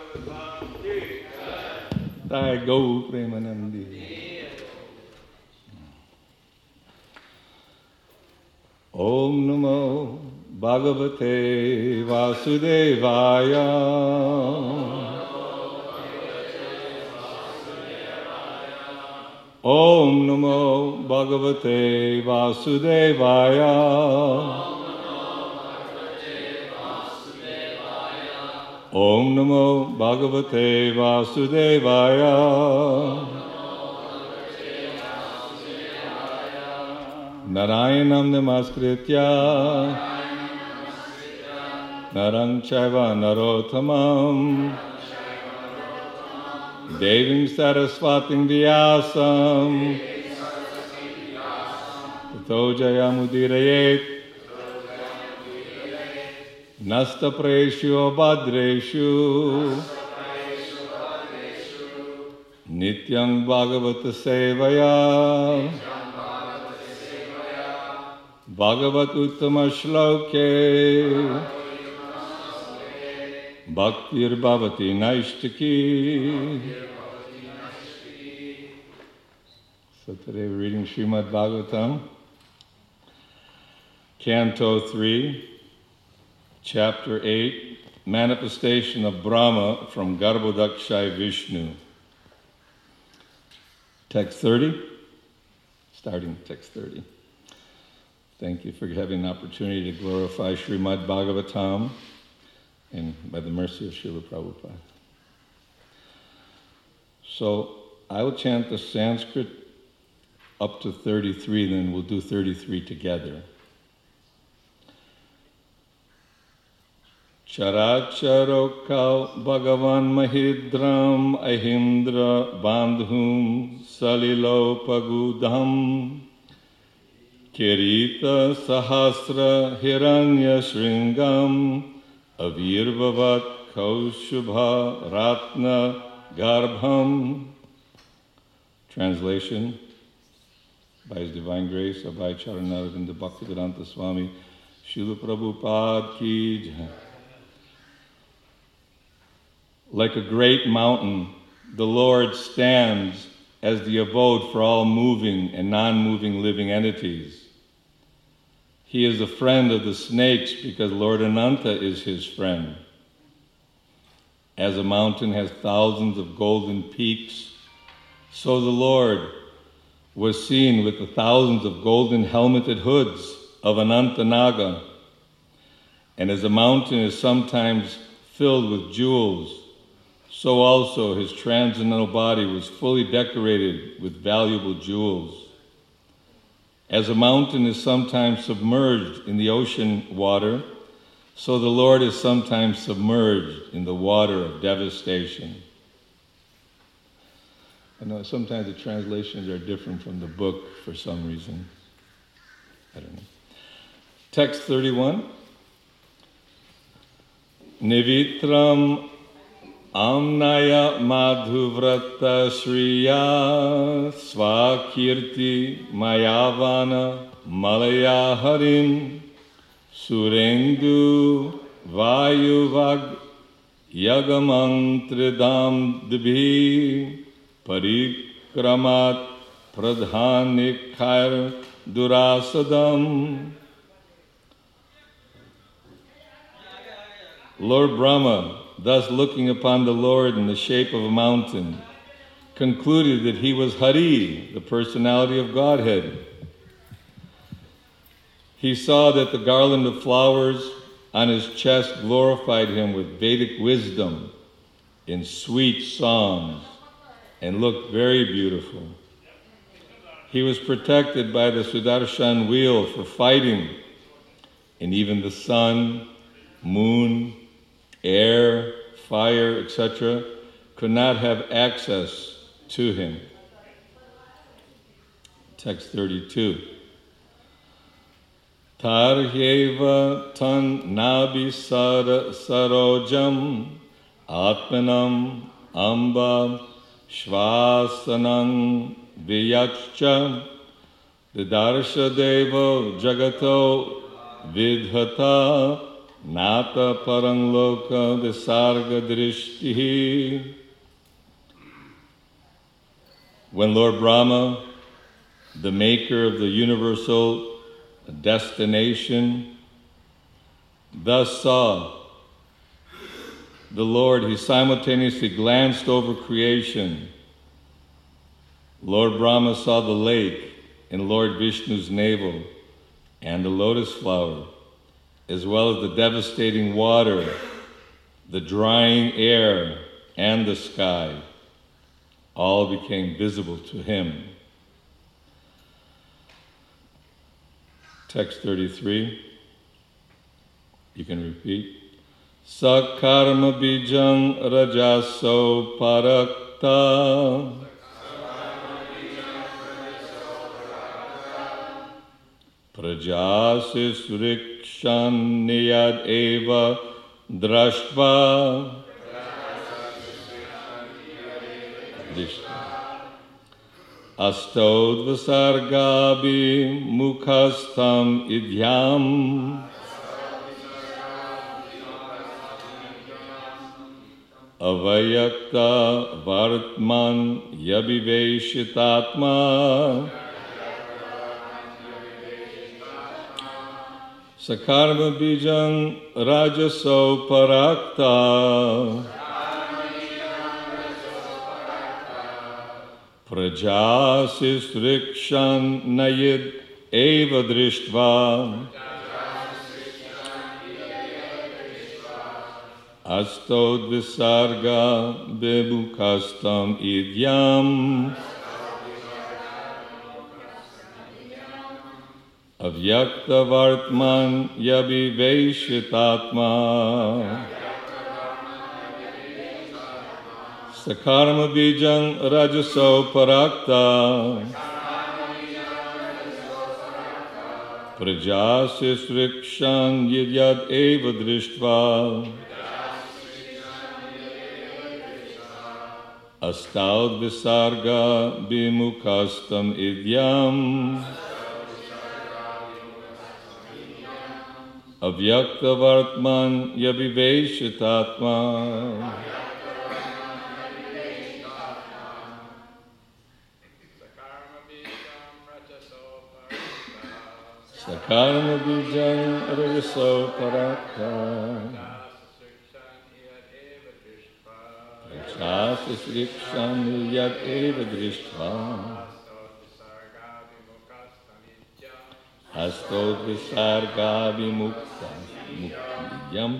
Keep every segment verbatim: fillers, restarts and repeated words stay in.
Jai Gau Premanandi. Om Namo Bhagavate Vasudevaya. Om Namo Bhagavate Vasudevaya. Om Namo Bhagavate Vasudevaya. Narayanam Namaskritya Narang Chaiva Narottamam Devim Saraswatim Vyasam Tato Jayamudirayet Nasta Preshu Bhadreshu Nityam Bhagavata Sevaya Bhagavat Uttama Shloke Bhaktir Bhavati Naishtaki. So today we're reading Srimad Bhagavatam, Canto three, Chapter eight, Manifestation of Brahma from Garbhodakshai Vishnu. Text thirty, starting text thirty. Thank you for having an opportunity to glorify Srimad Bhagavatam, and by the mercy of Srila Prabhupada. So I will chant the Sanskrit up to thirty-three, then we'll do thirty-three together. Characharokau Bhagavan Mahidram Ahindra Bandhum Salilopagudham Kirita Sahasra Hiranya Shringam Avirbhavat Kaushubha Ratna Garbham. Translation by His Divine Grace, Abhay Charanaravinda Bhaktivedanta Swami, Srila Prabhupada Ki Jai. Like a great mountain, the Lord stands as the abode for all moving and non-moving living entities. He is a friend of the snakes because Lord Ananta is his friend. As a mountain has thousands of golden peaks, so the Lord was seen with the thousands of golden helmeted hoods of Ananta Naga. And as a mountain is sometimes filled with jewels, so also his transcendental body was fully decorated with valuable jewels. As a mountain is sometimes submerged in the ocean water, so the Lord is sometimes submerged in the water of devastation. I know sometimes the translations are different from the book for some reason. I don't know. Text thirty-one. Nivitram Amnaya Madhuvrata Shriya Swakirti Mayavana Malaya Harim Surendu Vayuvag Yagamantridam Dibhi Parikramat Pradhanikhair Durasadam. Lord Brahma, thus looking upon the Lord in the shape of a mountain, concluded that he was Hari, the personality of Godhead. He saw that the garland of flowers on his chest glorified him with Vedic wisdom in sweet songs and looked very beautiful. He was protected by the Sudarshan wheel for fighting, and even the sun, moon, air, fire, et cetera could not have access to him. Text thirty-two. Tarhyeva tan nabi sara sarojam atmanam amba shvasanam viyachcha didarsha devo jagato vidhata Nata parang loka visarga drishtihi. When Lord Brahma, the maker of the universal destination, thus saw the Lord, he simultaneously glanced over creation. Lord Brahma saw the lake in Lord Vishnu's navel and the lotus flower, as well as the devastating water, the drying air, and the sky. All became visible to him. Text thirty-three. You can repeat. Sakarma bijang rajaso parakta. Prajasi surikshan niyad eva drashtva. Astodvasargabi mukhastam idhyam. Avayakta vartman yabhiveshitatma. Sakarma bijang rajaso parakta. Prajasis rikshan nayid eva drishtva. Astod visarga bebukastam idyam. Avyakta vartman yabhiveshitatma. Sakarma bijang rajaso parakta. Prajasis rikshan yidyad eva drishtva. Astaud visarga bimukastam idyam. Avyakta vartman yabhiveshitatma. Sakarma bijang rajaso parakta. Prajasis rikshan yad eva drishtva. Astod visarga vimuktam idyam.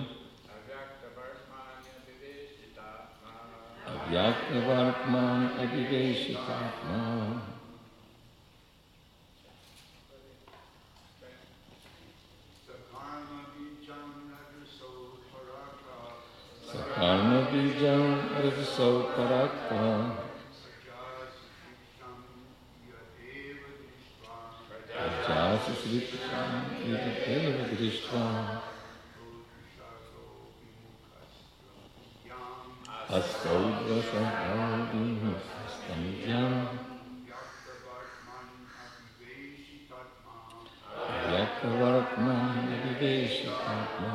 Avyakta vartman abhiveshitatma. Sakarma bijang rajaso parakta. Prajasis rikshan yad eva drishtva. Astod visarga vimuktam idyam. Avyakta vartman abhiveshitatma.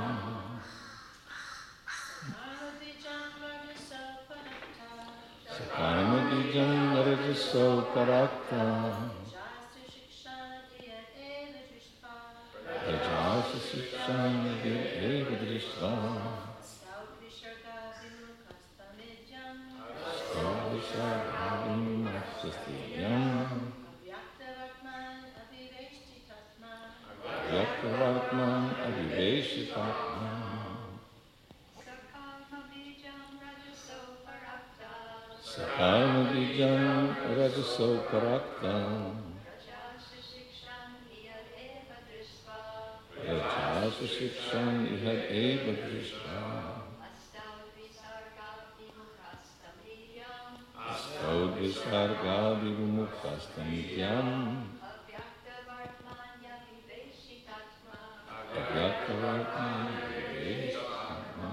Sakarma bijang rajaso parakta. Prajasis rikshan yad eva drishtva. Astod visarga vimuktam idyam. Avyakta vartman abhiveshitatma. Sakarma bijang rajaso parakta. Prajasis rikshan yad eva drishtva. Astod visarga vimuktam idyam. Avyakta vartman abhiveshitatma.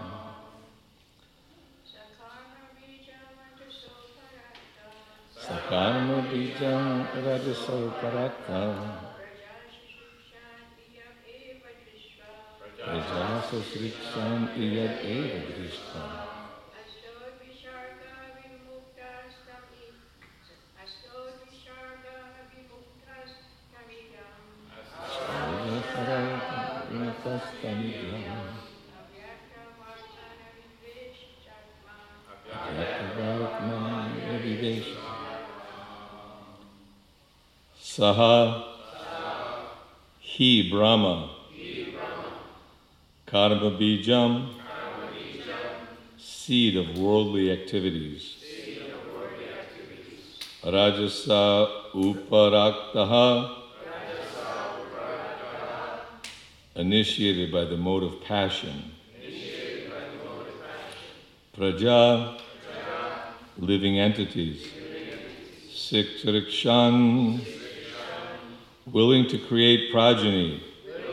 Sakarma bijang rajaso parakta. Prajasis sasriksam iyad eva drishtam. Saha, he Brahma, karma bijam, seed of worldly activities. Rajasa uparaktaha, initiated by the mode of passion. Praja, living entities. Siksarikshan, willing to create progeny.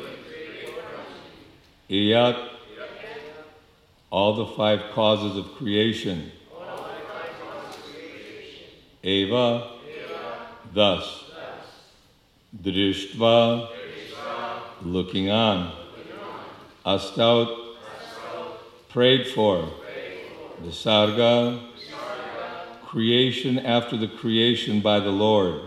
Iyat, all the five causes of creation. Eva, thus. Drishtva, looking on. Astaut, prayed for. Visarga, creation after the creation by the Lord.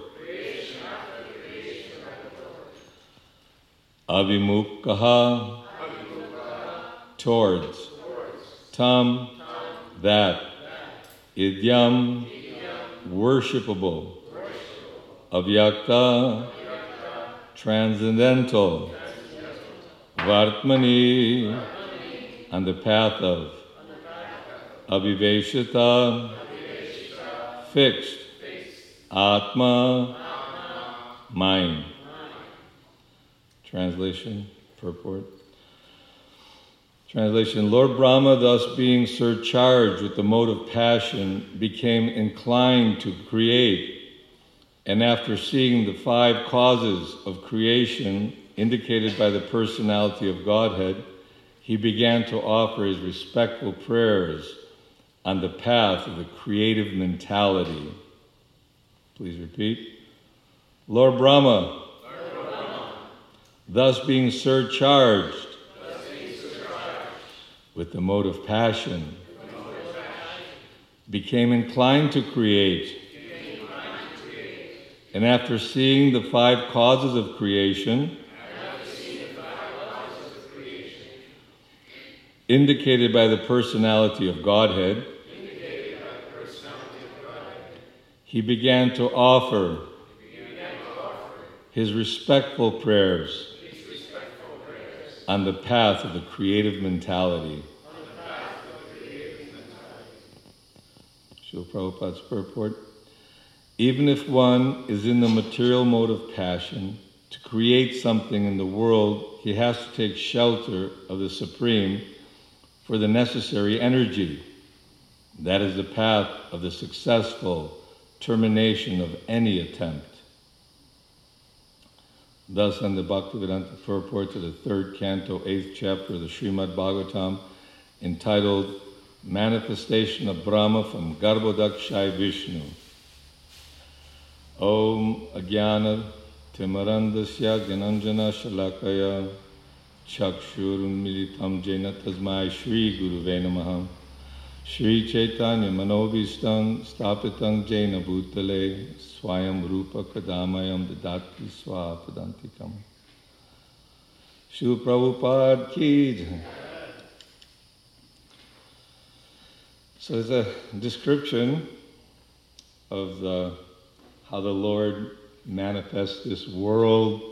Avimukkaha, towards. Tam, that. Idyam, worshipable. Avyakta, transcendental. Vartmani, on the path of. Abhiveshita, fixed. Atma, mind. Translation, purport. Translation, Lord Brahma, thus being surcharged with the mode of passion, became inclined to create, and after seeing the five causes of creation indicated by the personality of Godhead, he began to offer his respectful prayers on the path of the creative mentality. Please repeat. Lord Brahma, thus being surcharged, thus being surcharged with the mode of passion, mode of passion became inclined to create, inclined to create. And after seeing the five causes of creation, causes of creation indicated by the personality of Godhead, indicated by the personality of Godhead he began to offer, he began to offer his respectful prayers on the path of the creative mentality. On the path of the creative mentality. Srila Prabhupada's purport. Even if one is in the material mode of passion, to create something in the world, he has to take shelter of the Supreme for the necessary energy. That is the path of the successful termination of any attempt. Thus, on the Bhaktivedanta purport to the third canto, eighth chapter of the Srimad Bhagavatam, entitled Manifestation of Brahma from Garbhodakshai Vishnu. Om Ajnana Timarandasya Gyananjana Shalakaya Chakshurun Militam Jena Tasmai Shri Guruve Namaha Shri Chaitanya Manobhistam Stapitang Jena Bhutale Swayam Rupa Kadamayam Dadati Swapadantikam. Shri Prabhupada Ki Jai. So there's a description of the, how the Lord manifests this world,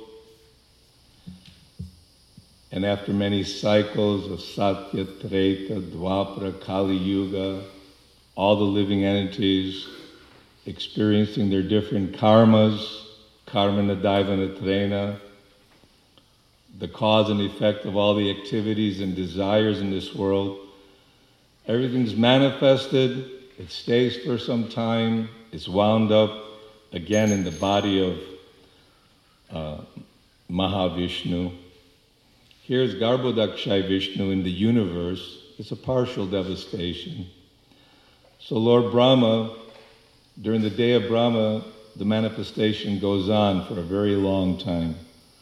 and after many cycles of Satya, Treta, Dwapara, Kali Yuga, all the living entities experiencing their different karmas, karma nadaiva natrena, the cause and effect of all the activities and desires in this world. Everything's manifested, it stays for some time, it's wound up again in the body of uh, Mahavishnu. Here's Garbhodakshai Vishnu in the universe. It's a partial devastation. So Lord Brahma, during the day of Brahma, the manifestation goes on for a very long time.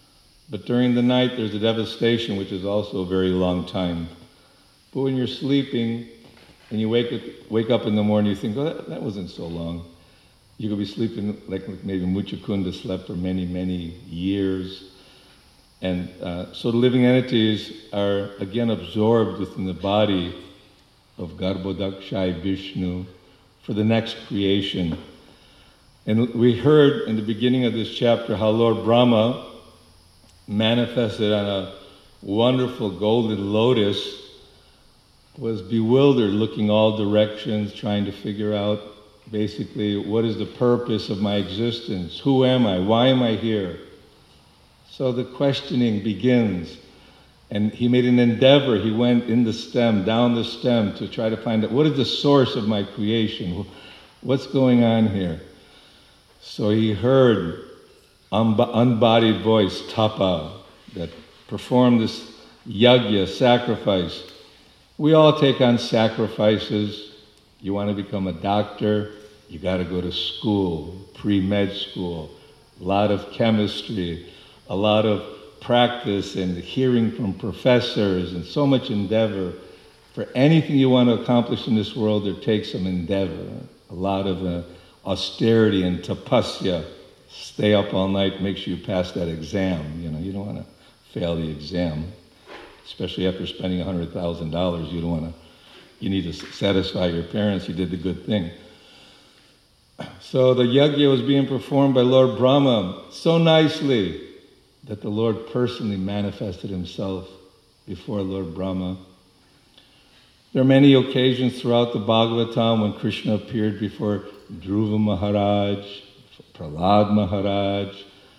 But during the night, there's a devastation, which is also a very long time. But when you're sleeping and you wake up, wake up in the morning, you think, oh, that, that wasn't so long. You could be sleeping like maybe Muchukunda slept for many, many years. And uh, so the living entities are again absorbed within the body of Garbhodakshai Vishnu for the next creation. And we heard in the beginning of this chapter how Lord Brahma manifested on a wonderful golden lotus, was bewildered, looking all directions, trying to figure out basically what is the purpose of my existence? Who am I? Why am I here? So the questioning begins. And he made an endeavor. He went in the stem, down the stem, to try to find out what is the source of my creation? What's going on here? So he heard unbodied voice, tapa, that performed this yajna, sacrifice. We all take on sacrifices. You want to become a doctor, you got to go to school, pre-med school, a lot of chemistry, a lot of practice and hearing from professors, and so much endeavor. For anything you want to accomplish in this world, there takes some endeavor, a lot of uh, austerity and tapasya. Stay up all night, make sure you pass that exam. You know, you don't want to fail the exam, especially after spending one hundred thousand dollars. You don't want to. You need to satisfy your parents. You did the good thing. So the yajna was being performed by Lord Brahma so nicely that the Lord personally manifested himself before Lord Brahma. There are many occasions throughout the Bhagavatam when Krishna appeared before Dhruva Maharaj, Prahlad Maharaj,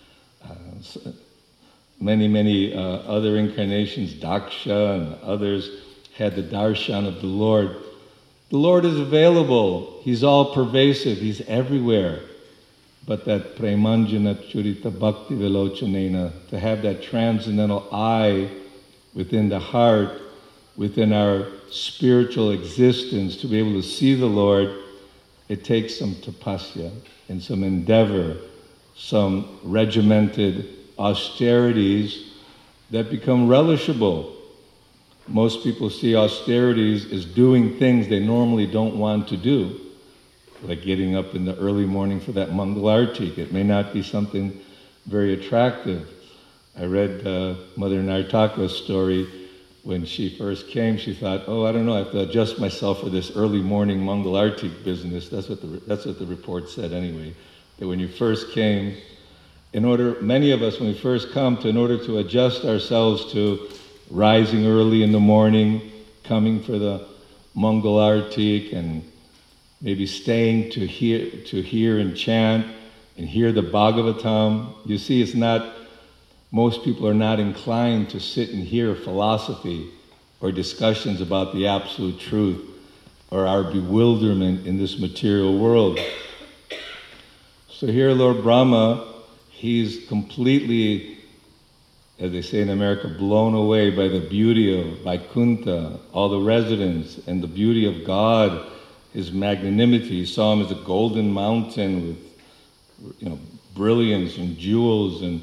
uh, many, many uh, other incarnations, Daksha and others had the darshan of the Lord. The Lord is available. He's all pervasive. He's everywhere. But that premanjana churita bhakti vilochanena, to have that transcendental eye within the heart, within our spiritual existence, to be able to see the Lord, it takes some tapasya and some endeavor, some regimented austerities that become relishable. Most people see austerities as doing things they normally don't want to do, like getting up in the early morning for that Mangalarti. It may not be something very attractive. I read uh, Mother Nartaka's story. When she first came, she thought, oh, I don't know, I have to adjust myself for this early morning Mangalarti business. That's what the, that's what the report said anyway, that when you first came, in order, many of us, when we first come, to, in order to adjust ourselves to rising early in the morning, coming for the Mangalarti, and maybe staying to hear, to hear and chant and hear the Bhagavatam. You see, it's not, most people are not inclined to sit and hear philosophy or discussions about the absolute truth or our bewilderment in this material world. So here Lord Brahma, he's completely, as they say in America, blown away by the beauty of Vaikuntha, all the residents, and the beauty of God, his magnanimity. He saw him as a golden mountain with, you know, brilliance and jewels. And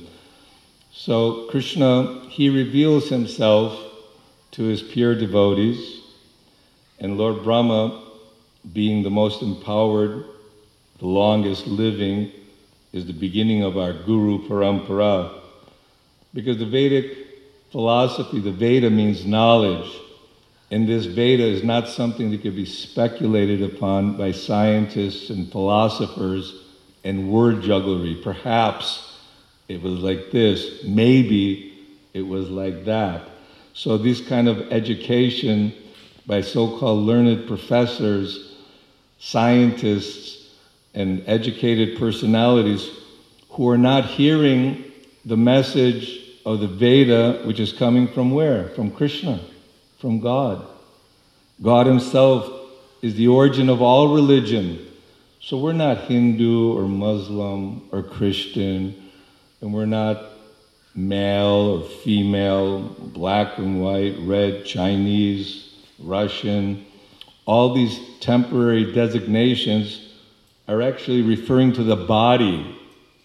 so Krishna, he reveals himself to his pure devotees, and Lord Brahma, being the most empowered, the longest living, is the beginning of our Guru Parampara. Because the Vedic philosophy, the Veda means knowledge, and this Veda is not something that could be speculated upon by scientists and philosophers and word jugglery. Perhaps it was like this, maybe it was like that. So this kind of education by so-called learned professors, scientists, and educated personalities who are not hearing the message of the Veda, which is coming from where? From Krishna, from God. God himself is the origin of all religion. So we're not Hindu or Muslim or Christian, and we're not male or female, black and white, red, Chinese, Russian. All these temporary designations are actually referring to the body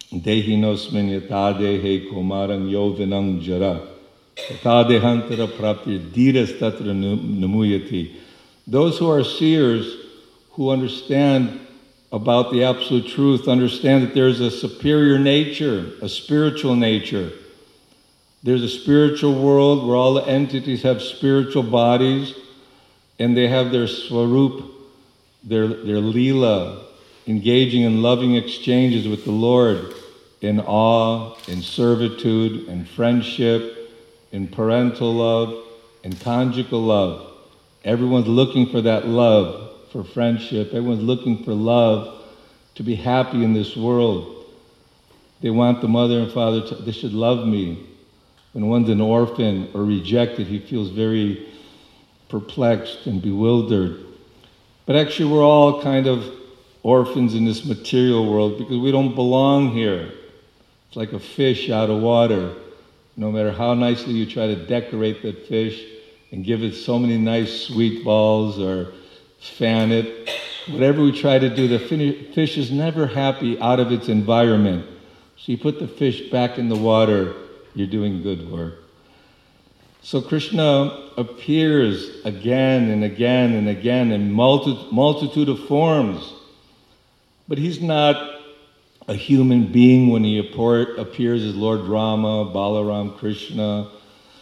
Dehinosmin yatadehe komaram yovinam jara. Yatadehantara praptir dhiras tatra namuyati. Those who are seers, who understand about the absolute truth, understand that there's a superior nature, a spiritual nature. There's a spiritual world where all the entities have spiritual bodies, and they have their swarup, their, their lila, engaging in loving exchanges with the Lord, in awe, in servitude, in friendship, in parental love, in conjugal love. Everyone's looking for that love, for friendship. Everyone's looking for love, to be happy in this world. They want the mother and father to, they should love me. When one's an orphan or rejected, he feels very perplexed and bewildered. But actually, we're all kind of orphans in this material world because we don't belong here. It's like a fish out of water. No matter how nicely you try to decorate that fish and give it so many nice sweet balls or fan it, whatever we try to do, the fish is never happy out of its environment. So you put the fish back in the water, you're doing good work. So Krishna appears again and again and again in multi- multitude of forms. But he's not a human being when he appears as Lord Rama, Balaram, Krishna.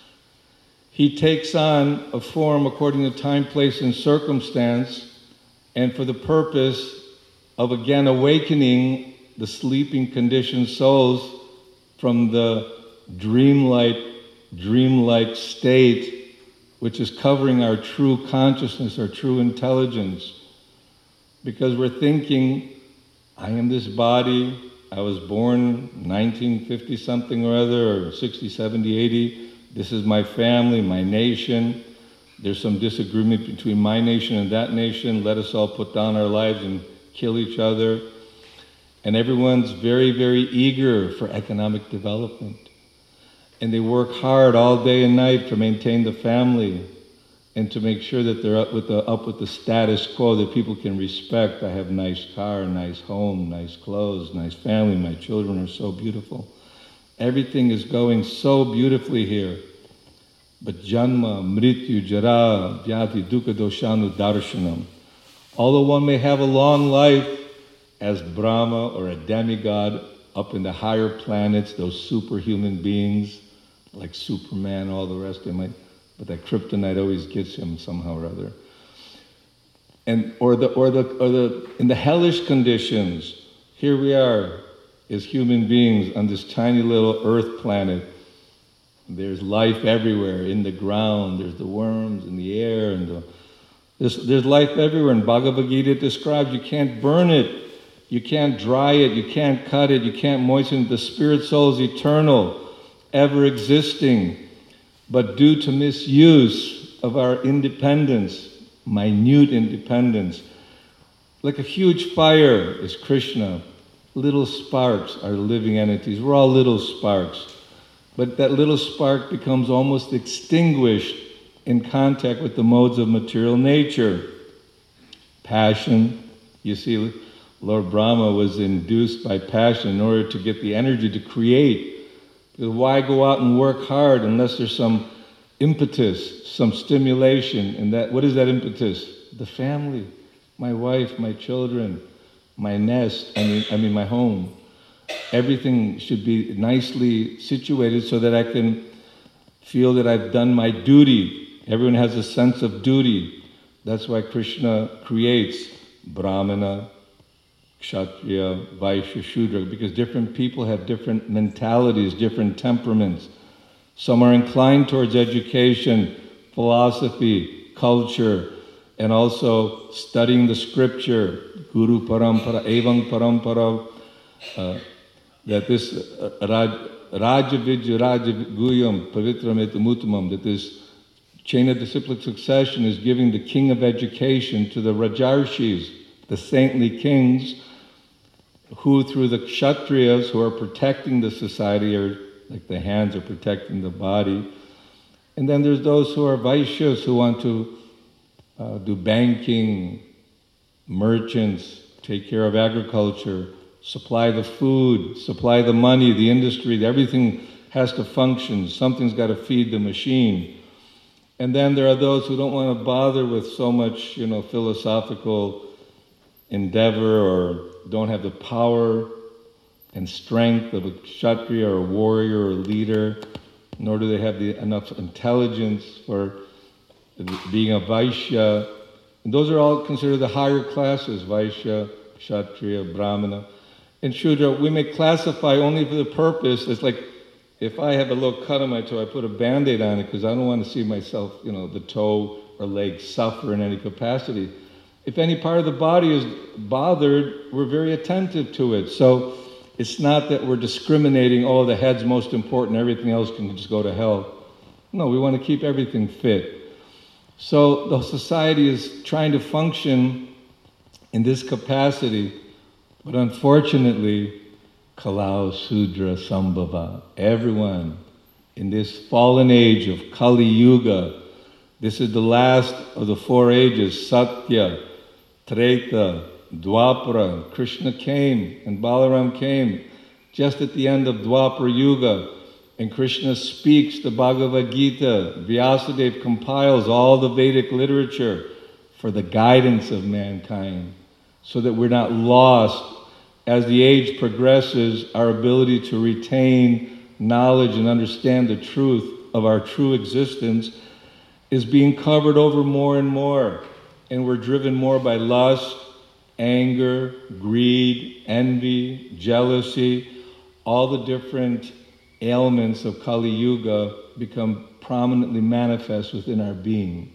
He takes on a form according to time, place, and circumstance, and for the purpose of again awakening the sleeping conditioned souls from the dreamlike, dreamlike state which is covering our true consciousness, our true intelligence. Because we're thinking, I am this body, I was born nineteen fifty something or other, or sixty, seventy, eighty, this is my family, my nation, there's some disagreement between my nation and that nation, let us all put down our lives and kill each other. And everyone's very, very eager for economic development. And they work hard all day and night to maintain the family and to make sure that they're up with the, up with the status quo that people can respect. I have a nice car, nice home, nice clothes, nice family, my children are so beautiful. Everything is going so beautifully here. But janma, mrityu, jara, vyati, dukkha, doshanu, darshanam. Although one may have a long life as Brahma or a demigod up in the higher planets, those superhuman beings, like Superman, all the rest of them, but that kryptonite always gets him somehow or other. And or the or the or the in the hellish conditions, here we are as human beings on this tiny little earth planet. There's life everywhere, in the ground, there's the worms in the air, and the, there's, there's life everywhere. And Bhagavad Gita describes you can't burn it, you can't dry it, you can't cut it, you can't moisten it. The spirit soul is eternal, ever existing. But due to misuse of our independence, minute independence, like a huge fire is Krishna. Little sparks are living entities. We're all little sparks. But that little spark becomes almost extinguished in contact with the modes of material nature. Passion, you see, Lord Brahma was induced by passion in order to get the energy to create. Because why go out and work hard unless there's some impetus, some stimulation? And that, what is that impetus? The family, my wife, my children, my nest, I mean, I mean my home. Everything should be nicely situated so that I can feel that I've done my duty. Everyone has a sense of duty. That's why Krishna creates Brahmana, Kshatriya, Vaishya, Shudra, because different people have different mentalities, different temperaments. Some are inclined towards education, philosophy, culture, and also studying the scripture, Guru Parampara, Evang Parampara, uh, that this uh, Rajavidya Rajaguyam Pavitram Etamuttamam, that this chain of disciplic succession is giving the king of education to the Rajarshis, the saintly kings, who through the Kshatriyas who are protecting the society, or like the hands are protecting the body. And then there's those who are Vaishyas who want to uh, do banking, merchants, take care of agriculture, supply the food, supply the money, the industry, everything has to function. Something's got to feed the machine. And then there are those who don't want to bother with so much, you know, philosophical endeavor, or don't have the power and strength of a kshatriya or a warrior or a leader, nor do they have the, enough intelligence for being a Vaishya. And those are all considered the higher classes, Vaishya, Kshatriya, Brahmana. And Shudra, we may classify only for the purpose. It's like, if I have a little cut on my toe, I put a Band-Aid on it because I don't want to see myself, you know, the toe or leg suffer in any capacity. If any part of the body is bothered, we're very attentive to it. So it's not that we're discriminating, oh, the head's most important, everything else can just go to hell. No, we want to keep everything fit. So the society is trying to function in this capacity, but unfortunately, Kalau Sudra Sambhava, everyone in this fallen age of Kali Yuga, this is the last of the four ages, Satya, Treta, Dwapara. Krishna came and Balaram came just at the end of Dwapara Yuga, and Krishna speaks the Bhagavad Gita. Vyasadeva compiles all the Vedic literature for the guidance of mankind, so that we're not lost. As the age progresses, our ability to retain knowledge and understand the truth of our true existence is being covered over more and more. And we're driven more by lust, anger, greed, envy, jealousy. All the different ailments of Kali Yuga become prominently manifest within our being.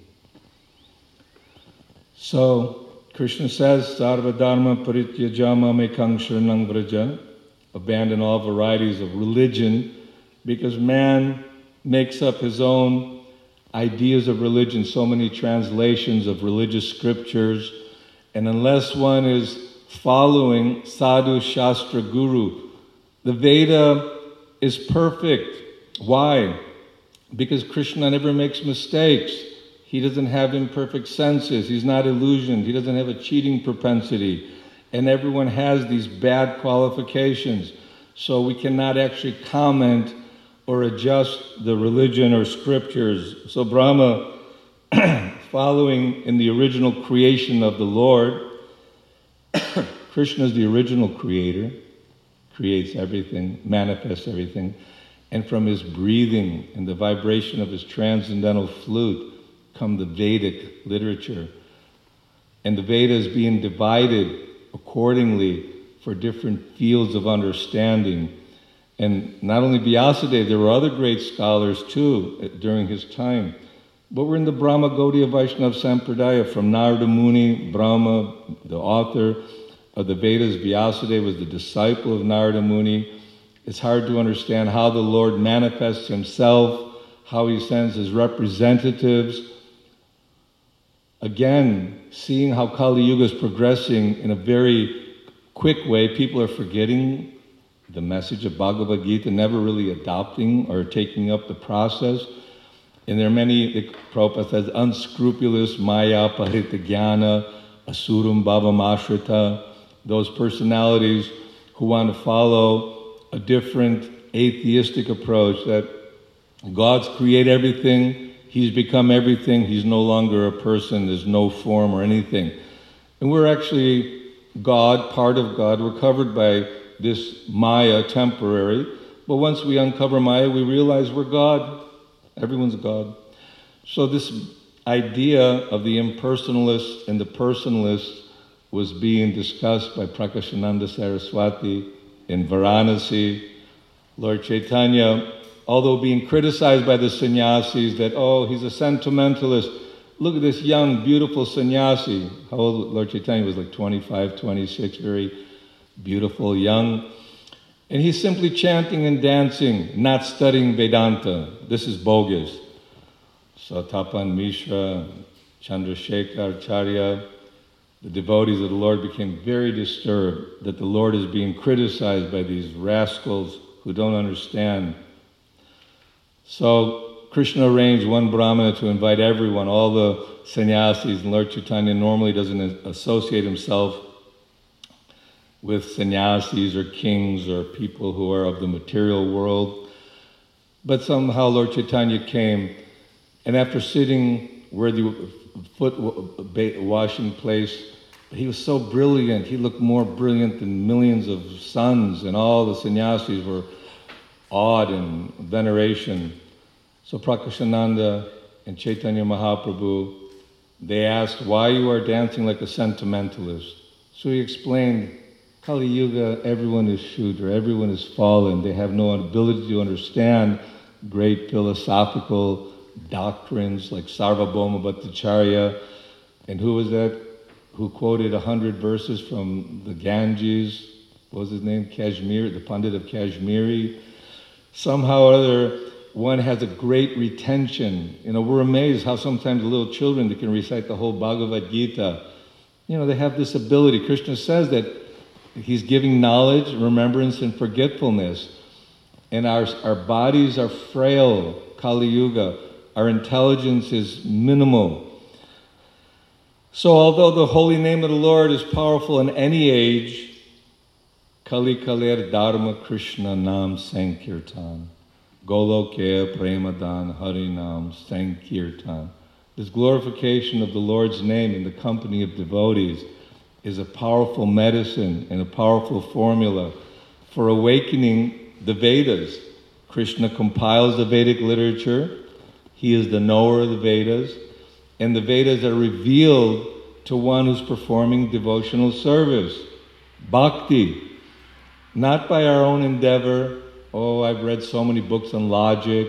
So, Krishna says, Sarva dharma parityaja mamekang sharanang vraja, abandon all varieties of religion, because man makes up his own ideas of religion, so many translations of religious scriptures, and unless one is following sadhu shastra guru, the Veda is perfect. Why? Because Krishna never makes mistakes. He doesn't have imperfect senses. He's not illusioned. He doesn't have a cheating propensity. And everyone has these bad qualifications. So we cannot actually comment or adjust the religion or scriptures. So Brahma, following in the original creation of the Lord, Krishna is the original creator, creates everything, manifests everything. And from his breathing and the vibration of his transcendental flute, come the Vedic literature. And the Veda is being divided accordingly for different fields of understanding. And not only Vyasadeva, there were other great scholars too during his time. But we're in the Brahma Gaudiya Vaishnava Sampradaya, from Narada Muni, Brahma, the author of the Vedas. Vyasadeva was the disciple of Narada Muni. It's hard to understand how the Lord manifests himself, how he sends his representatives. Again, seeing how Kali Yuga is progressing in a very quick way, people are forgetting the message of Bhagavad Gita, never really adopting or taking up the process. And there are many, the Prabhupada says, unscrupulous maya parita jnana, asuram bhavam ashrita, those personalities who want to follow a different atheistic approach, that God's created everything, He's become everything, He's no longer a person, there's no form or anything. And we're actually God, part of God, we're covered by this Maya, temporary, but once we uncover Maya, we realize we're God. Everyone's God. So this idea of the impersonalist and the personalist was being discussed by Prakashananda Saraswati in Varanasi. Lord Chaitanya, although being criticized by the sannyasis that, oh, he's a sentimentalist. Look at this young, beautiful sannyasi. How old Lord Chaitanya was, like twenty-five, twenty-six, very beautiful, young. And he's simply chanting and dancing, not studying Vedanta. This is bogus. So Tapan Mishra, Chandrasekhar Acharya, the devotees of the Lord became very disturbed that the Lord is being criticized by these rascals who don't understand. So Krishna arranged one Brahmana to invite everyone, all the sannyasis, and Lord Chaitanya normally doesn't associate himself with sannyasis or kings or people who are of the material world. But somehow Lord Chaitanya came, and after sitting where the foot washing place, he was so brilliant. He looked more brilliant than millions of suns, and all the sannyasis were awed in veneration. So Prakashananda and Chaitanya Mahaprabhu, they asked why you are dancing like a sentimentalist. So he explained, Kali Yuga, everyone is Shudra, everyone is fallen. They have no ability to understand great philosophical doctrines like Sarvabhauma Bhattacharya. And who was that who quoted a hundred verses from the Ganges? What was his name? Kashmir, the Pandit of Kashmiri. Somehow or other, one has a great retention. You know, we're amazed how sometimes little children that can recite the whole Bhagavad Gita, you know, they have this ability. Krishna says that he's giving knowledge, remembrance, and forgetfulness. And our, our bodies are frail, Kali Yuga. Our intelligence is minimal. So although the holy name of the Lord is powerful in any age, Kali Kalir Dharma Krishna Nam Sankirtan, Goloke Premadan Harinam Sankirtan. This glorification of the Lord's name in the company of devotees is a powerful medicine and a powerful formula for awakening the Vedas. Krishna compiles the Vedic literature. He is the knower of the Vedas. And the Vedas are revealed to one who's performing devotional service. Bhakti. Not by our own endeavor. Oh, I've read so many books on logic,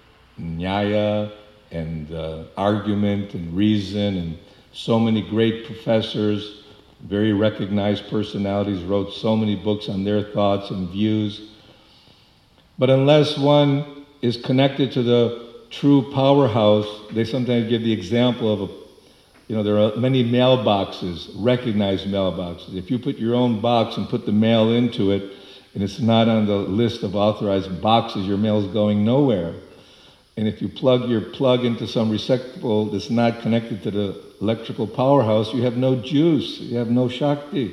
nyaya, and uh, argument and reason, and so many great professors, very recognized personalities wrote so many books on their thoughts and views. But unless one is connected to the true powerhouse, they sometimes give the example of a, you know, there are many mailboxes, recognized mailboxes. If you put your own box and put the mail into it, and it's not on the list of authorized boxes, your mail's going nowhere. And if you plug your plug into some receptacle that's not connected to the electrical powerhouse, you have no juice, you have no Shakti.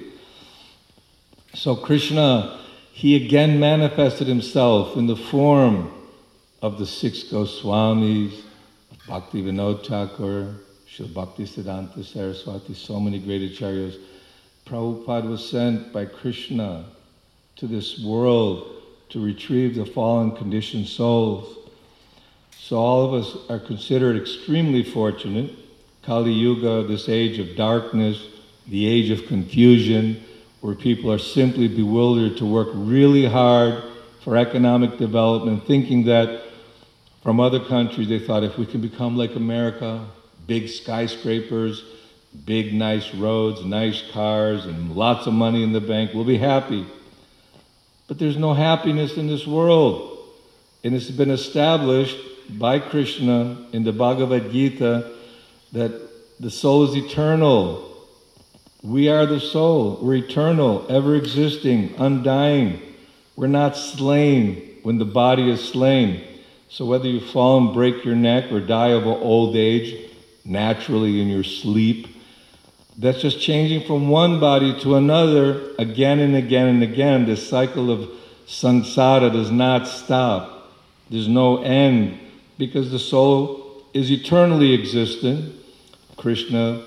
So Krishna, he again manifested himself in the form of the six Goswamis, Bhakti Vinod Thakur, Srila Bhaktisiddhanta Saraswati, so many great acharyas. Prabhupada was sent by Krishna to this world to retrieve the fallen conditioned souls. So all of us are considered extremely fortunate. Kali Yuga, this age of darkness, the age of confusion, where people are simply bewildered to work really hard for economic development, thinking that from other countries they thought if we can become like America, big skyscrapers, big nice roads, nice cars, and lots of money in the bank, we'll be happy. But there's no happiness in this world. And it's been established by Krishna in the Bhagavad Gita that the soul is eternal. We are the soul. We're eternal, ever existing, undying. We're not slain when the body is slain. So whether you fall and break your neck or die of old age, naturally in your sleep, that's just changing from one body to another again and again and again. This cycle of samsara does not stop. There's no end because the soul is eternally existent. Krishna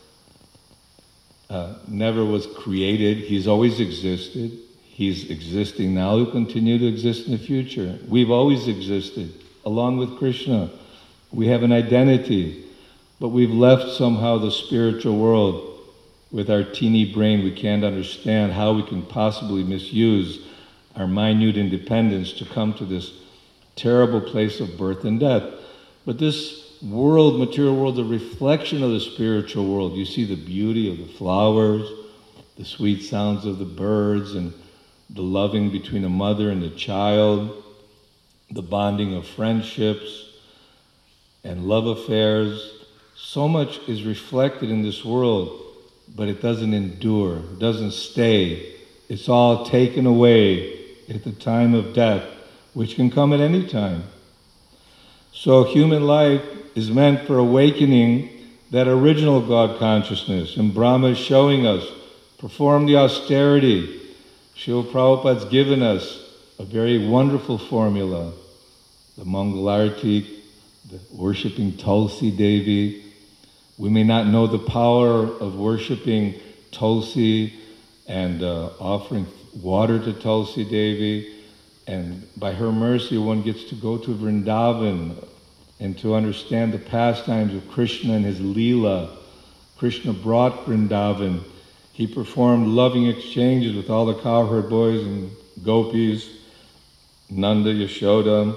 uh, never was created. He's always existed. He's existing now. He'll continue to exist in the future. We've always existed along with Krishna. We have an identity. But we've left somehow the spiritual world. With our teeny brain, we can't understand how we can possibly misuse our minute independence to come to this terrible place of birth and death. But this world, material world, is a reflection of the spiritual world. You see the beauty of the flowers, the sweet sounds of the birds, and the loving between a mother and a child, the bonding of friendships and love affairs. So much is reflected in this world, but it doesn't endure, it doesn't stay. It's all taken away at the time of death, which can come at any time. So human life is meant for awakening that original God consciousness. And Brahma is showing us, perform the austerity, Srila Prabhupada's given us a very wonderful formula. The Mangalarti, the worshipping Tulsi Devi. We may not know the power of worshipping Tulsi and uh, offering water to Tulsi Devi, and by her mercy one gets to go to Vrindavan and to understand the pastimes of Krishna and his Leela. Krishna brought Vrindavan. He performed loving exchanges with all the cowherd boys and gopis, Nanda, Yashoda,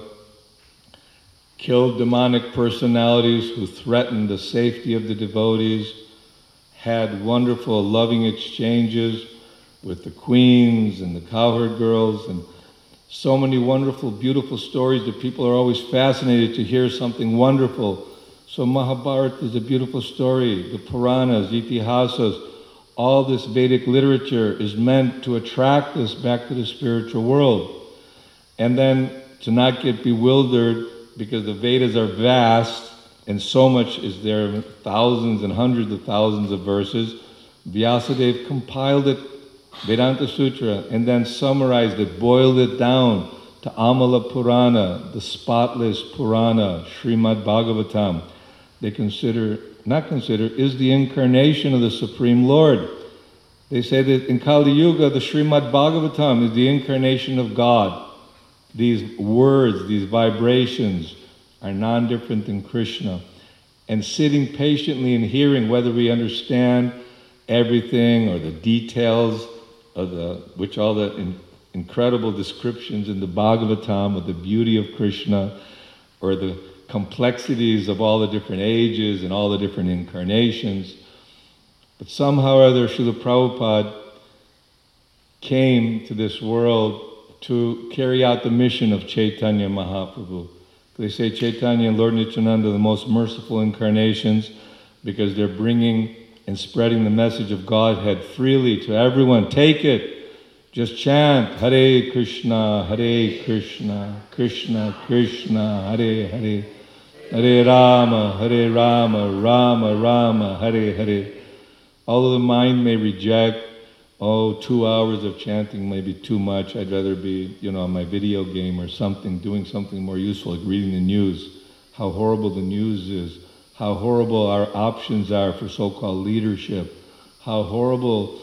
killed demonic personalities who threatened the safety of the devotees, had wonderful loving exchanges with the queens and the cowherd girls, and so many wonderful, beautiful stories that people are always fascinated to hear something wonderful. So Mahabharata is a beautiful story. The Puranas, Itihasas, all this Vedic literature is meant to attract us back to the spiritual world. And then to not get bewildered, because the Vedas are vast and so much is there, thousands and hundreds of thousands of verses. Vyasadeva compiled it, Vedanta Sutra, and then summarized it, boiled it down to Amala Purana, the spotless Purana, Srimad Bhagavatam. They consider, not consider, is the incarnation of the Supreme Lord. They say that in Kali Yuga, the Srimad Bhagavatam is the incarnation of God. These words, these vibrations are non-different than Krishna. And sitting patiently and hearing, whether we understand everything or the details of the, which all the in, incredible descriptions in the Bhagavatam of the beauty of Krishna, or the complexities of all the different ages and all the different incarnations. But somehow or other, Srila Prabhupada came to this world to carry out the mission of Chaitanya Mahaprabhu. They say Chaitanya and Lord Nityananda are the most merciful incarnations because they're bringing and spreading the message of Godhead freely to everyone. Take it. Just chant Hare Krishna, Hare Krishna, Krishna Krishna, Hare Hare, Hare Rama, Hare Rama, Rama Rama, Hare Hare. Although the mind may reject, oh, two hours of chanting may be too much. I'd rather be, you know, on my video game or something, doing something more useful, like reading the news. How horrible the news is. How horrible our options are for so-called leadership. How horrible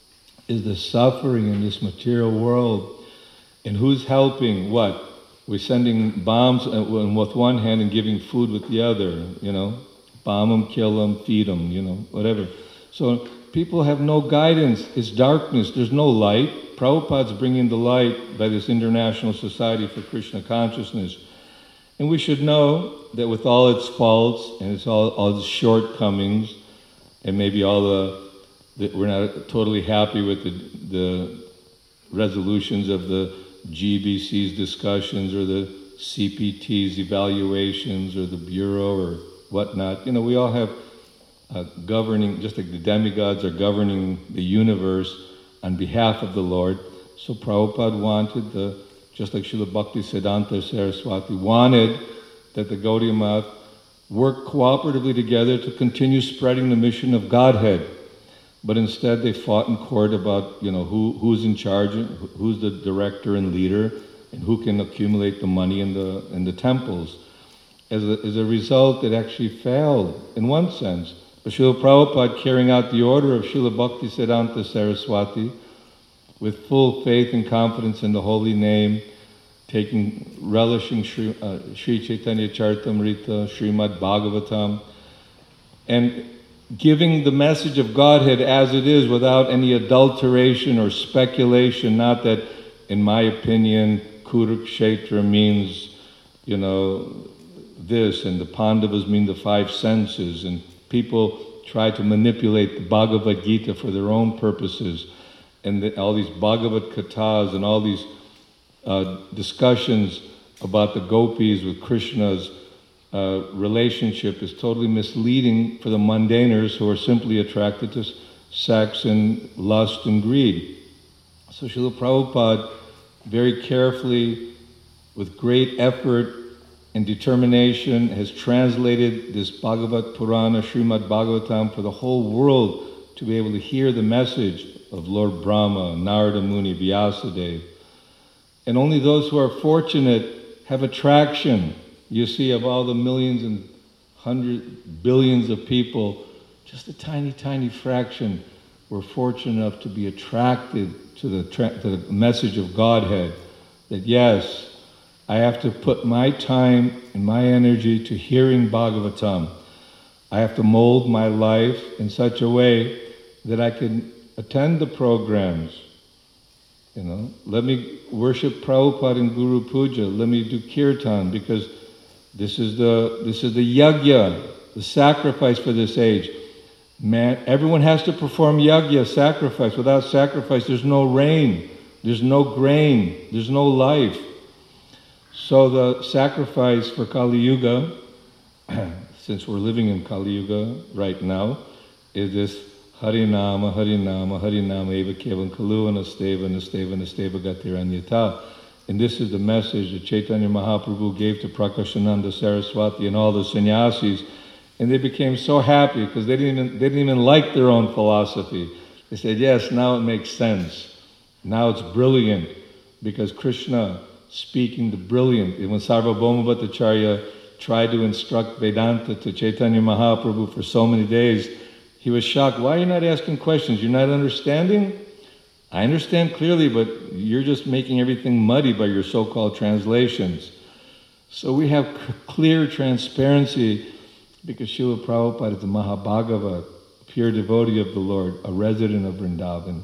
is the suffering in this material world. And who's helping? What? We're sending bombs with one hand and giving food with the other, you know. Bomb them, kill them, feed them, you know, whatever. So people have no guidance. It's darkness. There's no light. Prabhupada's bringing the light by this International Society for Krishna Consciousness. And we should know that with all its faults and its all, all its shortcomings, and maybe all the, that we're not totally happy with the, the resolutions of the G B C's discussions or the C P T's evaluations or the Bureau or whatnot. You know, we all have uh, governing, just like the demigods are governing the universe on behalf of the Lord. So Prabhupada wanted the just like Srila Bhakti Siddhanta Saraswati wanted that the Gaudiya Math work cooperatively together to continue spreading the mission of Godhead. But instead they fought in court about, you know, who, who's in charge, who's the director and leader, and who can accumulate the money in the, in the temples. As a, as a result, it actually failed in one sense. But Srila Prabhupada, carrying out the order of Srila Bhakti Siddhanta Saraswati, with full faith and confidence in the holy name, taking, relishing Sri, uh, Sri Chaitanya Charitamrita, Srimad Bhagavatam, and giving the message of Godhead as it is without any adulteration or speculation. Not that, in my opinion, Kurukshetra means, you know, this, and the Pandavas mean the five senses, and people try to manipulate the Bhagavad Gita for their own purposes. And the, all these Bhagavad Kathas and all these uh, discussions about the gopis with Krishna's uh, relationship is totally misleading for the mundaners who are simply attracted to sex and lust and greed. So Srila Prabhupada very carefully, with great effort and determination, has translated this Bhagavad Purana, Srimad Bhagavatam, for the whole world to be able to hear the message of Lord Brahma, Narada Muni, Vyasadeva. And only those who are fortunate have attraction. You see, of all the millions and hundreds, billions of people, just a tiny, tiny fraction were fortunate enough to be attracted to the, tra- to the message of Godhead. That yes, I have to put my time and my energy to hearing Bhagavatam. I have to mold my life in such a way that I can attend the programs. You know, let me worship Prabhupada in Guru Puja. Let me do kirtan, because this is the this is the yajna, the sacrifice for this age. Man, everyone has to perform yajna, sacrifice. Without sacrifice, there's no rain, there's no grain, there's no life. So the sacrifice for Kali Yuga, since we're living in Kali Yuga right now, is this Harinama, Harinama, Harinama, Eva Kevan Kalu, Nasteva, Nasteva, Nasteva Gatiranyata. And this is the message that Chaitanya Mahaprabhu gave to Prakashananda Saraswati and all the sannyasis. And they became so happy because they didn't even, they didn't even like their own philosophy. They said, yes, now it makes sense. Now it's brilliant, because Krishna speaking the brilliant. And when Sarvabhauma Bhattacharya tried to instruct Vedanta to Chaitanya Mahaprabhu for so many days, he was shocked. Why are you not asking questions? You're not understanding? I understand clearly, but you're just making everything muddy by your so-called translations. So we have c- clear transparency, because Srila Prabhupada is a Mahabhagava, pure devotee of the Lord, a resident of Vrindavan.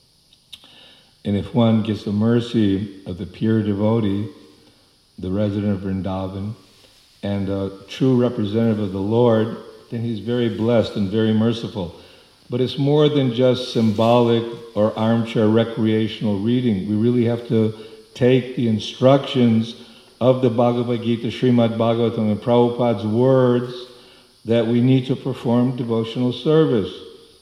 And if one gets the mercy of the pure devotee, the resident of Vrindavan, and a true representative of the Lord, then he's very blessed and very merciful. But it's more than just symbolic or armchair recreational reading. We really have to take the instructions of the Bhagavad Gita, Srimad Bhagavatam, and Prabhupada's words that we need to perform devotional service.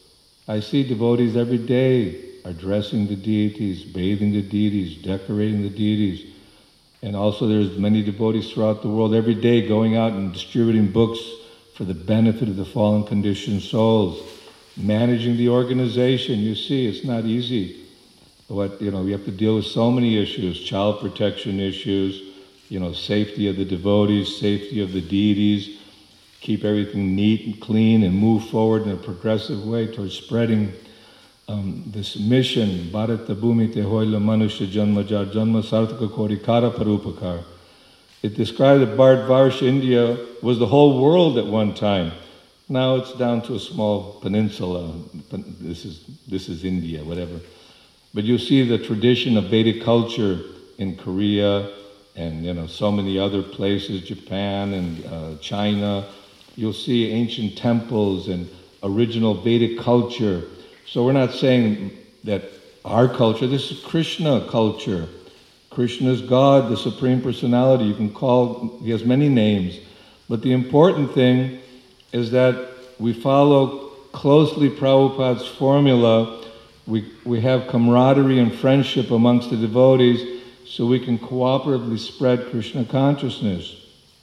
I see devotees every day are dressing the deities, bathing the deities, decorating the deities. And also there's many devotees throughout the world every day going out and distributing books for the benefit of the fallen conditioned souls. Managing the organization, you see, it's not easy. What, you know, we have to deal with so many issues, child protection issues, you know, safety of the devotees, safety of the deities, keep everything neat and clean and move forward in a progressive way towards spreading um, this mission, Bharata Bhumi Te Hoila Manusha Janma Jar Janma Sarthaka Korikara Parupakar. It described that Bharatvarsha, India, was the whole world at one time. Now it's down to a small peninsula. This is this is India, whatever. But you see the tradition of Vedic culture in Korea and, you know, so many other places, Japan and uh, China. You'll see ancient temples and original Vedic culture. So we're not saying that our culture, this is Krishna culture. Krishna is God, the Supreme Personality. You can call, he has many names. But the important thing is that we follow closely Prabhupada's formula. We, we have camaraderie and friendship amongst the devotees so we can cooperatively spread Krishna consciousness.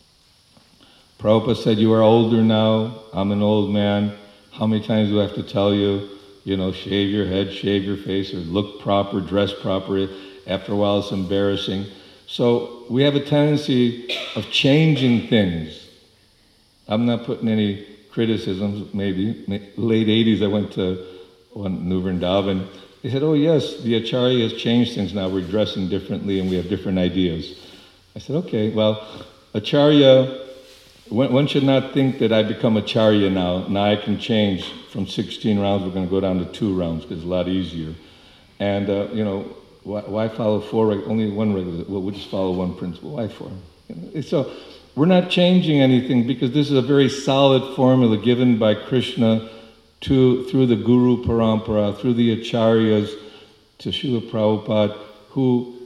Prabhupada said, you are older now, I'm an old man. How many times do I have to tell you, you know, shave your head, shave your face, or look proper, dress proper? After a while it's embarrassing. So we have a tendency of changing things. I'm not putting any criticisms, maybe. Late eighties I went to one New Vrindavan. They said, oh yes, the Acharya has changed things now, we're dressing differently and we have different ideas. I said, okay, well, Acharya, one, one should not think that I become Acharya now. Now I can change from sixteen rounds, we're going to go down to two rounds because it's a lot easier. And, uh, you know, why, why follow four, reg- only one regular? Well, we'll just follow one principle. Why four? You know, so we're not changing anything because this is a very solid formula given by Krishna to through the Guru Parampara, through the Acharyas, to Srila Prabhupada, who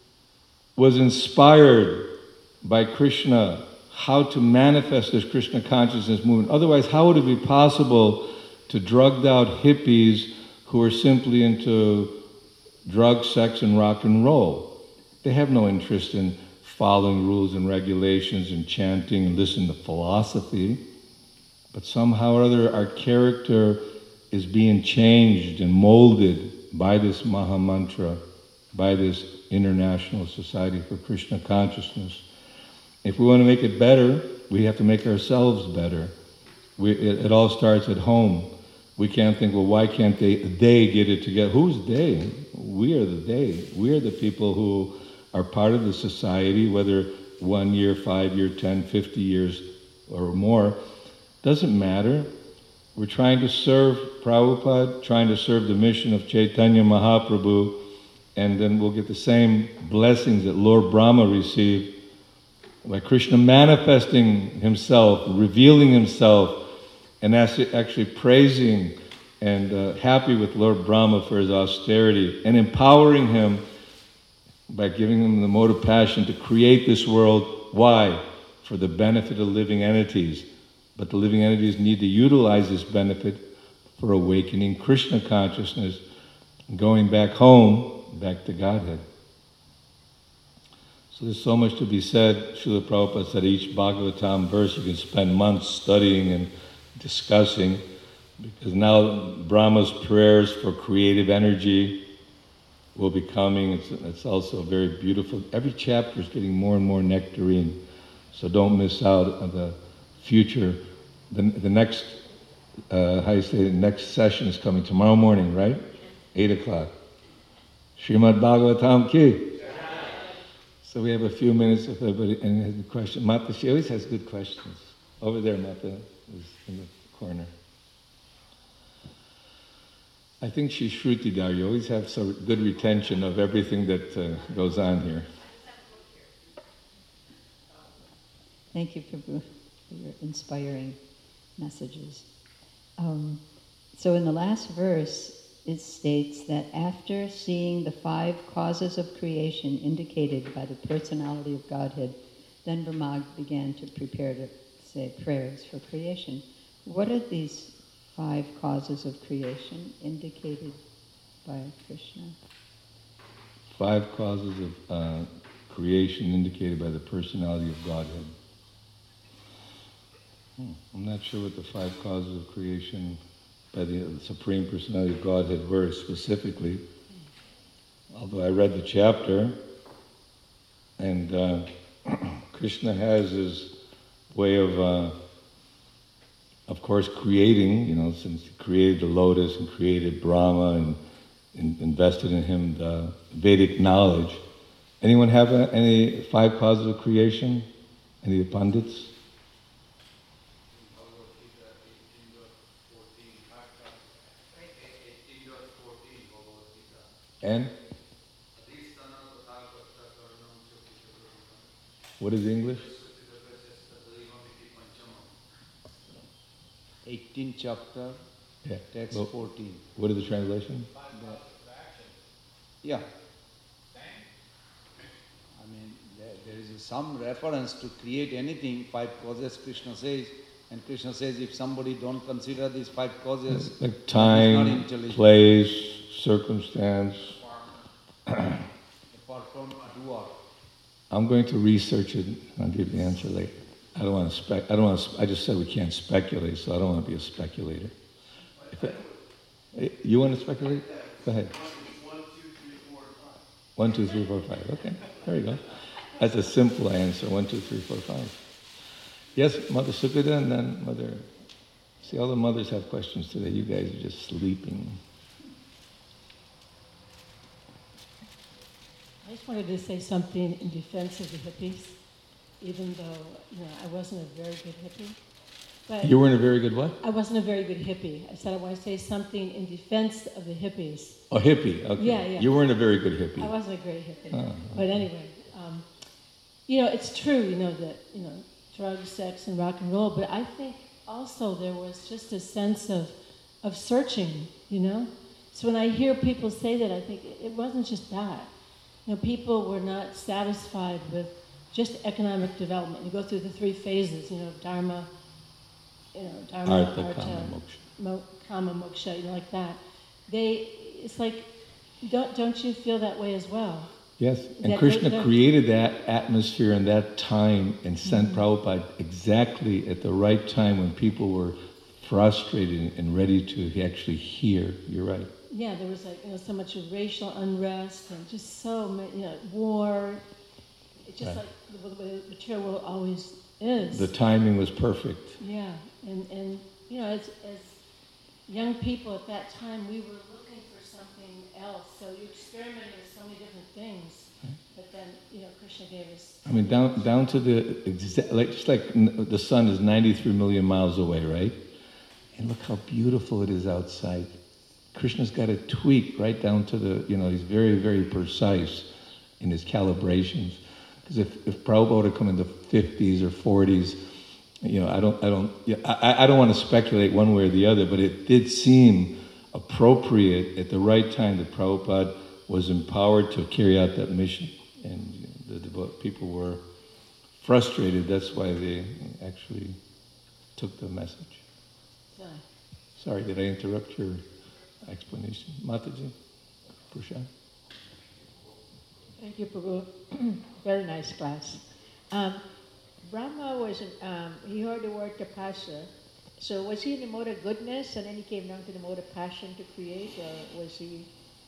was inspired by Krishna, how to manifest this Krishna consciousness movement. Otherwise, how would it be possible to drugged out hippies who are simply into drugs, sex, and rock and roll? They have no interest in following rules and regulations and chanting and listening to philosophy. But somehow or other, our character is being changed and molded by this Maha Mantra, by this International Society for Krishna Consciousness. If we want to make it better, we have to make ourselves better. We, it, it all starts at home. We can't think, well, why can't they, they get it together? Who's they? We are the they. We are the people who are part of the society, whether one year, five year, ten, fifty years or more. Doesn't matter. We're trying to serve Prabhupada, trying to serve the mission of Chaitanya Mahaprabhu, and then we'll get the same blessings that Lord Brahma received by Krishna manifesting himself, revealing himself, and actually praising and uh, happy with Lord Brahma for his austerity, and empowering him by giving him the mode of passion to create this world. Why? For the benefit of living entities. But the living entities need to utilize this benefit for awakening Krishna consciousness, going back home, back to Godhead. So there's so much to be said. Srila Prabhupada said each Bhagavatam verse you can spend months studying and discussing, because now Brahma's prayers for creative energy will be coming. It's, it's also very beautiful. Every chapter is getting more and more nectarine, so don't miss out on the future. The, the next, uh, how you say, the next session is coming tomorrow morning, right? Eight o'clock. Srimad Bhagavatam ki. So we have a few minutes if everybody and has a question. Mata, she always has good questions. Over there, Mata, is in the corner. I think she's Shrutidar. You always have so good retention of everything that uh, goes on here. Thank you, Prabhu, for your inspiring messages. Um, so in the last verse, it states that after seeing the five causes of creation indicated by the personality of Godhead, then Brahma began to prepare to say prayers for creation. What are these five causes of creation indicated by Krishna? Five causes of uh, creation indicated by the personality of Godhead. Hmm. I'm not sure what the five causes of creation by the Supreme Personality of Godhead were specifically, although I read the chapter, and uh, Krishna has his way of, uh, of course, creating, you know, since he created the lotus and created Brahma and, and invested in him the Vedic knowledge. Anyone have a, any five causes of creation? Any of the pundits? And? What is English? eighteenth chapter, yeah. text well, fourteen. What is the translation? The, yeah. I mean, there, there is some reference to create anything, five causes, Krishna says, and Krishna says if somebody don't consider these five causes, like time, place, circumstance. Apart from dua. I'm going to research it. I'll give you the answer later. I don't want to spec. I don't want to. I just said we can't speculate, so I don't want to be a speculator. I, you want to speculate? Go ahead. One, two, three, four, five. Okay, there you go. That's a simple answer. One, two, three, four, five. Yes, Mother Sukada, and then Mother. See, all the mothers have questions today. You guys are just sleeping. I just wanted to say something in defense of the hippies, even though, you know, I wasn't a very good hippie. But you weren't a very good what? I wasn't a very good hippie. I said I want to say something in defense of the hippies. Oh, hippie, okay. Yeah, yeah. You weren't a very good hippie. I wasn't a great hippie. Oh, okay. But anyway, um, you know, it's true, you know, that, you know, drugs, sex, and rock and roll, but I think also there was just a sense of, of searching, you know? So when I hear people say that, I think it, it wasn't just that. You know, people were not satisfied with just economic development. You go through the three phases, you know, dharma, you know, dharma, artha, artha, kama, moksha. Mo, kama, moksha, you know, like that. They, it's like, don't don't you feel that way as well? Yes, and That Krishna they're- created that atmosphere and that time and sent Mhm. Prabhupada exactly at the right time when people were frustrated and ready to actually hear. You're right. Yeah, there was like, you know, so much racial unrest and just so many, you know, war. It's just Right. like the way the material world always is. The timing was perfect. Yeah, and, and you know, as, as young people at that time, we were looking for something else. So you experimented with so many different things. But then, you know, Krishna gave us... I mean, down down to the, exa- like, just like n- the sun is ninety-three million miles away, right? And look how beautiful it is outside. Krishna's got it tweaked right down to the, you know, he's very, very precise in his calibrations. Because if, if Prabhupada had come in the fifties or forties, you know, I don't, I don't, yeah, I, I don't want to speculate one way or the other, but it did seem appropriate at the right time that Prabhupada was empowered to carry out that mission. And you know, the, the people were frustrated, that's why they actually took the message. Sorry. Sorry, did I interrupt your explanation? Mataji? Prashad? Thank you, Prabhu. Very nice class. Um, Brahma was, um, he heard the word tapasa. So was he in the mode of goodness and then he came down to the mode of passion to create, or was he...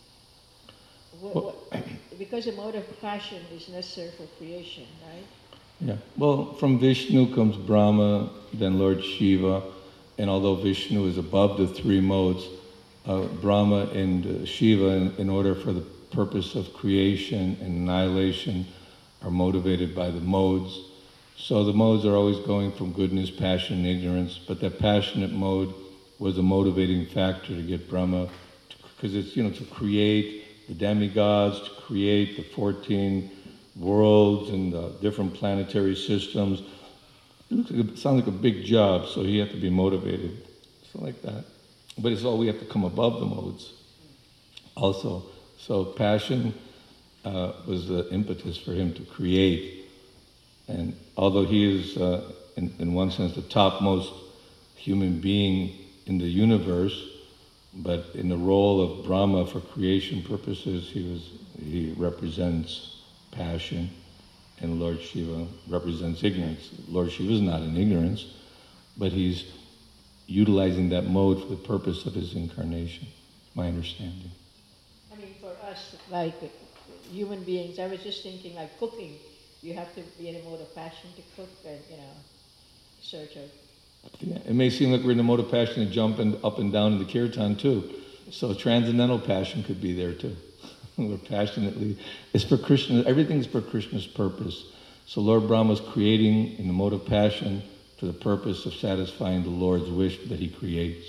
What, Well, what, because the mode of passion is necessary for creation, right? Yeah. Well, from Vishnu comes Brahma, then Lord Shiva, and although Vishnu is above the three modes, uh, Brahma and uh, Shiva, in, in order for the purpose of creation and annihilation, are motivated by the modes. So the modes are always going from goodness, passion, and ignorance, but that passionate mode was a motivating factor to get Brahma, because it's, you know, to create the demigods, to create the fourteen worlds and the different planetary systems. It looks like a, it sounds like a big job, so he had to be motivated, something like that. But it's all we have to come above the modes also. So passion uh, was the impetus for him to create. And although he is, uh, in, in one sense, the topmost human being in the universe, but in the role of Brahma for creation purposes, he was he represents passion, and Lord Shiva represents ignorance. Lord Shiva is not in ignorance, but he's utilizing that mode for the purpose of his incarnation, my understanding. I mean, for us, like uh, human beings, I was just thinking like cooking. You have to be in a mode of passion to cook and, you know, search of... Yeah, it may seem like we're in the mode of passion to jump and up and down in the kirtan too. So transcendental passion could be there too. We're passionately, it's for Krishna, everything's for Krishna's purpose. So Lord Brahma is creating in the mode of passion for the purpose of satisfying the Lord's wish that he creates.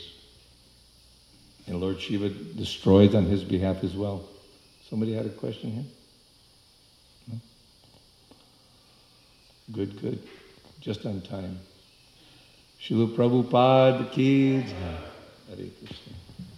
And Lord Shiva destroys on his behalf as well. Somebody had a question here? No? Good, good. Just on time. Srila Prabhupada ki jai. Hare Krishna.